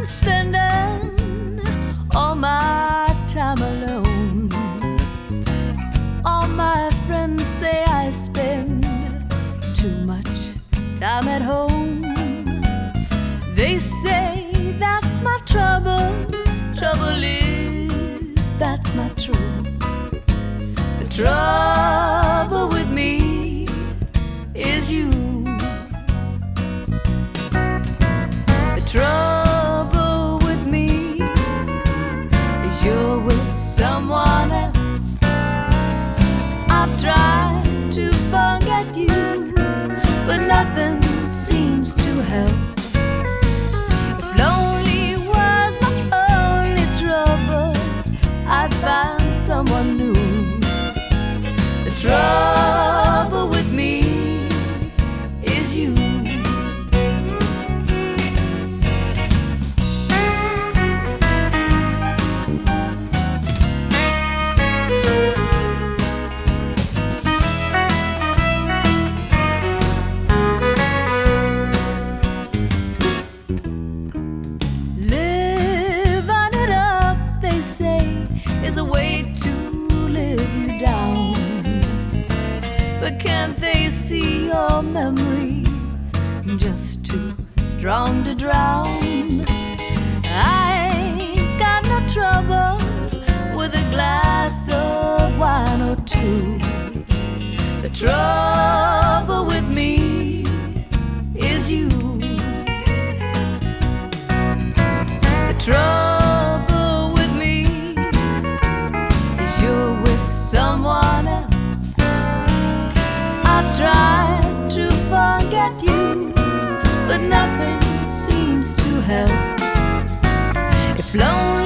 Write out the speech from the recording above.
spending all my time alone. All my friends say I spend too much time at home. They say that's my trouble. Trouble is, that's not true. The trouble with me is you. The trouble with me is you're with someone else. I've tried to forget you, but nothing seems to help. If lonely was my only trouble, I'd find someone new. The trouble with me is you. Is a way to live you down, but can't they see your memories just too strong to drown? I ain't got no trouble with a glass of wine or two. The trouble with me is you. The trouble with me, you're with someone else. I've tried to forget you, but nothing seems to help. If lonely